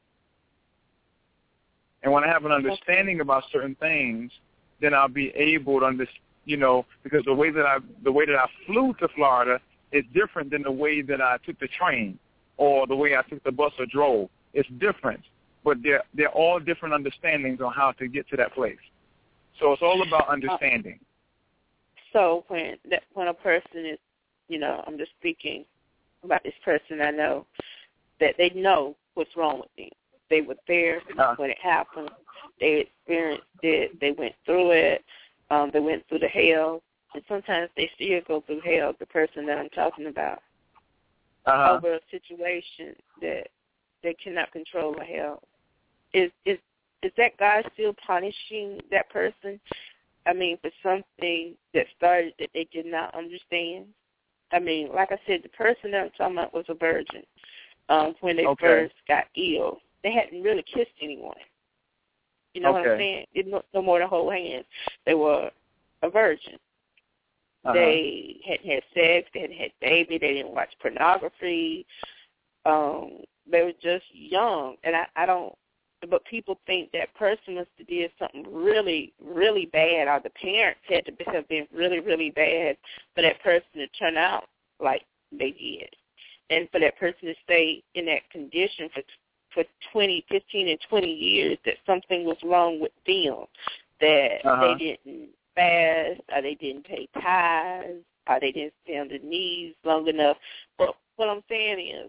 And when I have an understanding about certain things, then I'll be able to understand, you know, because the way that I, the way that I flew to Florida is different than the way that I took the train or the way I took the bus or drove. It's different, but they're, they're all different understandings on how to get to that place. So it's all about understanding. Uh, so when that, when a person is, you know, I'm just speaking about this person I know, that they know what's wrong with them. They were there uh, when it happened. They experienced it. They went through it. Um, they went through the hell. And sometimes they still go through hell, the person that I'm talking about, uh-huh. over a situation that they cannot control the hell. Is, is, is that God still punishing that person? I mean, for something that started that they did not understand? I mean, like I said, the person that I'm talking about was a virgin um, when they okay. first got ill. They hadn't really kissed anyone. You know okay. what I'm saying? It no, no more than hold hands. They were a virgin. Uh-huh. They hadn't had sex. They hadn't had baby. They didn't watch pornography. Um, they were just young. And I, I don't, but people think that person must have did something really, really bad, or the parents had to have been really, really bad for that person to turn out like they did. And for that person to stay in that condition for for twenty, fifteen, and twenty years, that something was wrong with them, that uh-huh. they didn't fast, or they didn't pay tithes, or they didn't stay on their knees long enough. But what I'm saying is,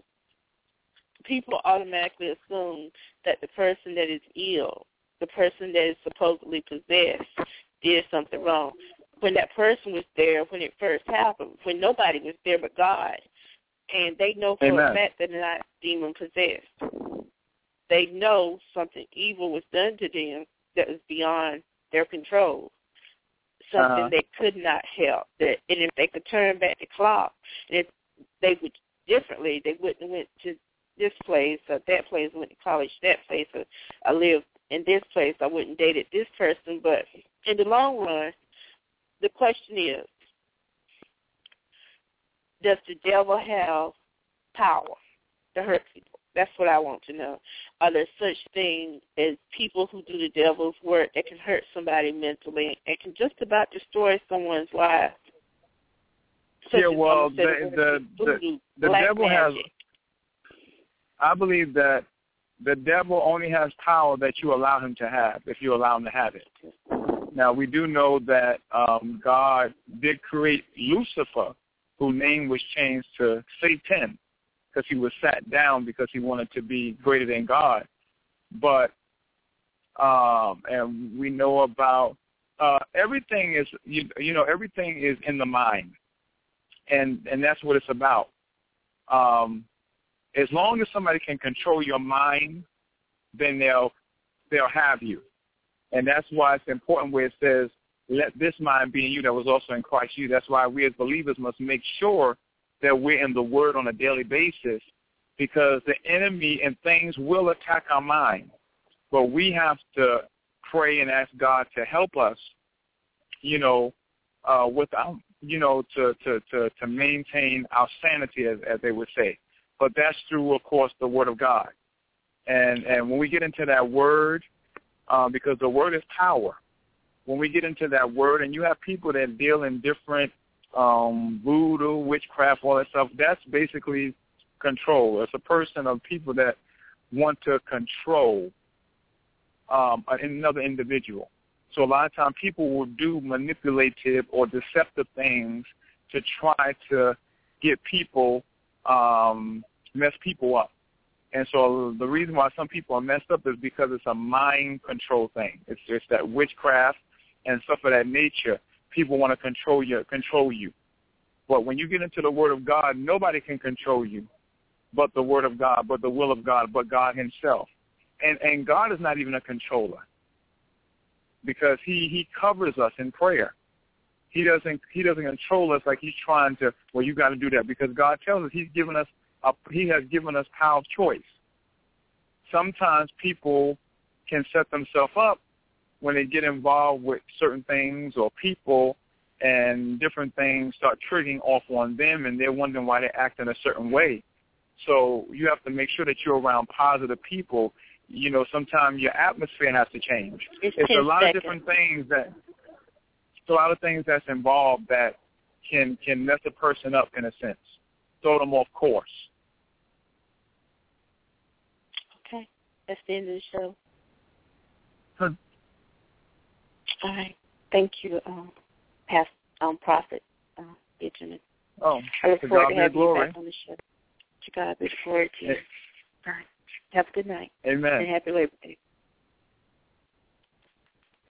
people automatically assume that the person that is ill, the person that is supposedly possessed, did something wrong. When that person was there when it first happened, when nobody was there but God, and they know for Amen. a fact that they're not demon-possessed. They know something evil was done to them that was beyond their control, something uh-huh. they could not help. That, and if they could turn back the clock, and if they would differently, they wouldn't have went to this place or that place, I went to college that place, or I lived in this place, I wouldn't dated this person. But in the long run, the question is, does the devil have power to hurt people? That's what I want to know. Are there such things as people who do the devil's work that can hurt somebody mentally and can just about destroy someone's life? Such yeah, as, well, the, the, the, voodoo, the, the devil magic. has, I believe that the devil only has power that you allow him to have, if you allow him to have it. Now, we do know that um, God did create Lucifer, whose name was changed to Satan, because he was sat down because he wanted to be greater than God. But, um, and we know about, uh, everything is, you, you know, everything is in the mind. And, and that's what it's about. Um, as long as somebody can control your mind, then they'll, they'll have you. And that's why it's important where it says, let this mind be in you that was also in Christ Jesus. That's why we as believers must make sure that we're in the Word on a daily basis, because the enemy and things will attack our mind. But we have to pray and ask God to help us, you know, uh, without, you know, to, to, to, to maintain our sanity, as, as they would say. But that's through, of course, the Word of God. And and when we get into that Word, uh, because the Word is power, when we get into that Word, and you have people that deal in different um, voodoo, witchcraft, all that stuff, that's basically control. It's a person of people that want to control um, another individual. So a lot of times people will do manipulative or deceptive things to try to get people, um, mess people up. And so the reason why some people are messed up is because it's a mind control thing. It's just that witchcraft and stuff of that nature. People want to control you, control you. But when you get into the Word of God, nobody can control you but the Word of God, but the will of God, but God himself. And and God is not even a controller, because he, he covers us in prayer. He doesn't he doesn't control us like he's trying to, well, you got to do that, because God tells us he's given us a, he has given us power of choice. Sometimes people can set themselves up when they get involved with certain things or people, and different things start triggering off on them, and they're wondering why they act in a certain way. So you have to make sure that you're around positive people. You know, sometimes your atmosphere has to change. It's, it's a lot seconds. of different things that, it's a lot of things that's involved that can can mess a person up in a sense, throw them off course. Okay, that's the end of the show. Huh. All right. Thank you, um, Past um, Prophet uh, Benjamin. Oh, I look to forward God to be the having you glory. back on the show. To God be the glory to you. All right. Have a good night. Amen. And happy Labor Day.